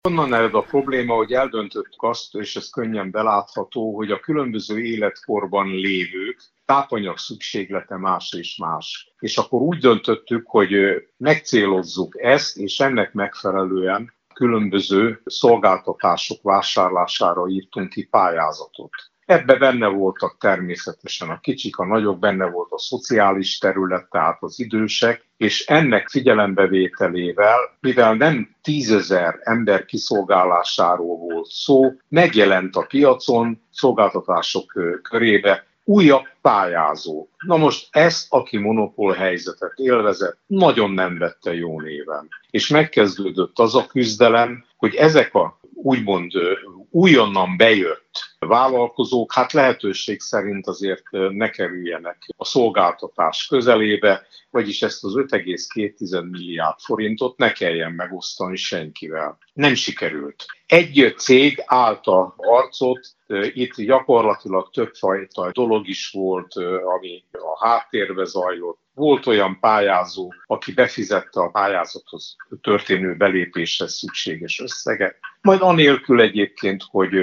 Onnan ered a probléma, hogy eldöntöttük azt, és ez könnyen belátható, hogy a különböző életkorban lévők tápanyag szükséglete más és más. És akkor úgy döntöttük, hogy megcélozzuk ezt, és ennek megfelelően különböző szolgáltatások vásárlására írtunk ki pályázatot. Ebbe benne voltak természetesen a kicsik, a nagyok, benne volt a szociális terület, tehát az idősek, és ennek figyelembevételével, mivel nem 10 000 ember kiszolgálásáról volt szó, megjelent a piacon, szolgáltatások körébe újabb pályázók. Na most ezt, aki monopól helyzetet élvezett, nagyon nem vette jó néven. És megkezdődött az a küzdelem, hogy ezek a úgymond újonnan bejött vállalkozók, hát lehetőség szerint azért ne kerüljenek a szolgáltatás közelébe, vagyis ezt az 5,2 milliárd forintot ne kelljen megosztani senkivel. Nem sikerült. Egy cég állt a harcot, itt gyakorlatilag többfajta dolog is volt, ami a háttérbe zajlott. Volt olyan pályázó, aki befizette a pályázathoz történő belépéshez szükséges összeget, majd anélkül egyébként, hogy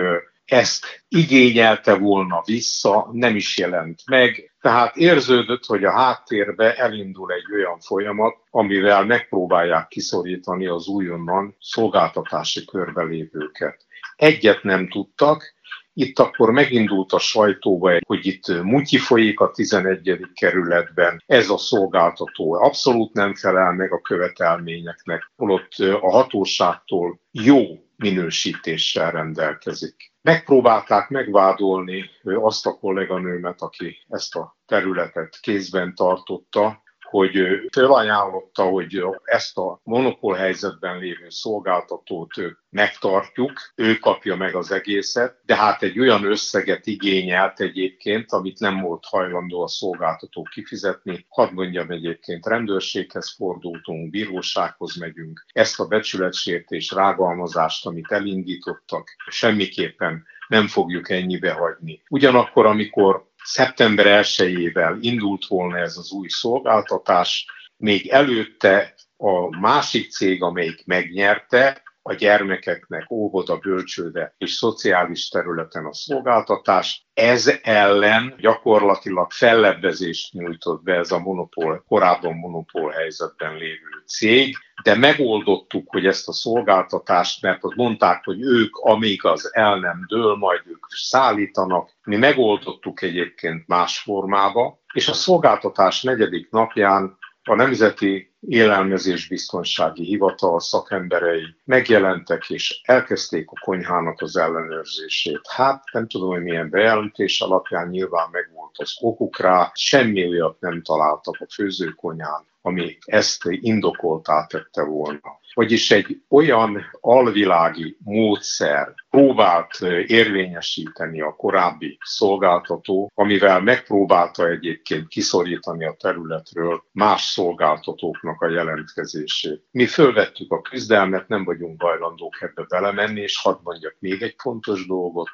ezt igényelte volna vissza, nem is jelent meg. Tehát érződött, hogy a háttérbe elindul egy olyan folyamat, amivel megpróbálják kiszorítani az újonnan szolgáltatási körbe lévőket. Egyet nem tudtak. Itt akkor megindult a sajtóba, hogy itt mutyi folyik a 11. kerületben, ez a szolgáltató abszolút nem felel meg a követelményeknek, holott a hatóságtól jó minősítéssel rendelkezik. Megpróbálták megvádolni azt a kolléganőmet, aki ezt a területet kézben tartotta, hogy felajánlotta, hogy ezt a monopól helyzetben lévő szolgáltatót megtartjuk, ő kapja meg az egészet, de hát egy olyan összeget igényelt egyébként, amit nem volt hajlandó a szolgáltató kifizetni. Hadd mondjam, egyébként rendőrséghez fordultunk, bírósághoz megyünk. Ezt a becsületsértés, rágalmazást, amit elindítottak, semmiképpen nem fogjuk ennyibe hagyni. Ugyanakkor, amikor szeptember 1-ével indult volna ez az új szolgáltatás, még előtte a másik cég, amelyik megnyerte a gyermekeknek óvoda, bölcsőde és szociális területen a szolgáltatást, ez ellen gyakorlatilag fellebbezést nyújtott be ez a korábban monopól helyzetben lévő cég, de megoldottuk, hogy ezt a szolgáltatást, mert ott mondták, hogy ők, amíg az el nem dől, majd ők szállítanak, mi megoldottuk egyébként más formába, és a szolgáltatás 4. napján a Nemzeti Élelmezésbiztonsági Hivatal szakemberei megjelentek, és elkezdték a konyhának az ellenőrzését. Hát nem tudom, hogy milyen bejelentés alapján, nyilván megvolt az okuk rá, semmi olyat nem találtak a főzőkonyhán, ami ezt indokoltá tette volna. Vagyis egy olyan alvilági módszer próbált érvényesíteni a korábbi szolgáltató, amivel megpróbálta egyébként kiszorítani a területről más szolgáltatóknak a jelentkezését. Mi fölvettük a küzdelmet, nem vagyunk hajlandók ebbe belemenni, és hadd mondjak még egy fontos dolgot.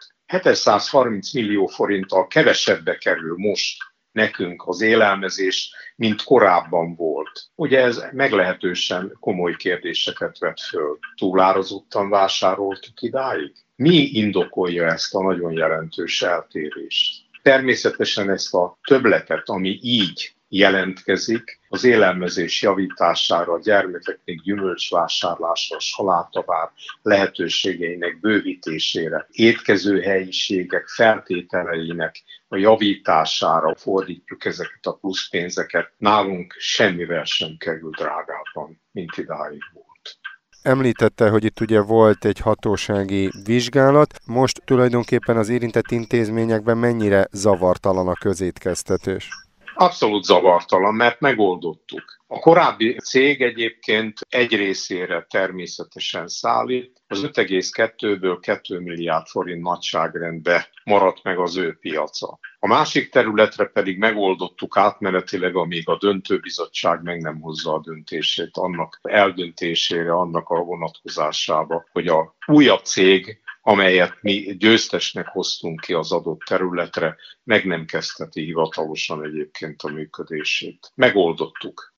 730 millió forinttal kevesebbe kerül most nekünk az élelmezés, mint korábban volt. Ugye ez meglehetősen komoly kérdéseket vet föl. Túlárazottan vásároltuk idáig? Mi indokolja ezt a nagyon jelentős eltérést? Természetesen ezt a többletet, ami így jelentkezik, az élelmezés javítására, a gyermekeknek gyümölcsvásárlásra, salátavár lehetőségeinek bővítésére, étkező helyiségek feltételeinek a javítására fordítjuk ezeket a pluszpénzeket. Nálunk semmivel sem kerül drágábban, mint idáig volt. Említette, hogy itt ugye volt egy hatósági vizsgálat. Most tulajdonképpen az érintett intézményekben mennyire zavartalan a közétkeztetés? Abszolút zavartalan, mert megoldottuk. A korábbi cég egyébként egy részére természetesen szállít, az 5,2-ből 2 milliárd forint nagyságrendbe maradt meg az ő piaca. A másik területre pedig megoldottuk átmenetileg, amíg a döntőbizottság meg nem hozza a döntését, annak eldöntésére, annak a vonatkozásába, hogy a újabb cég, amelyet mi győztesnek hoztunk ki az adott területre, meg nem kezdheti hivatalosan egyébként a működését. Megoldottuk.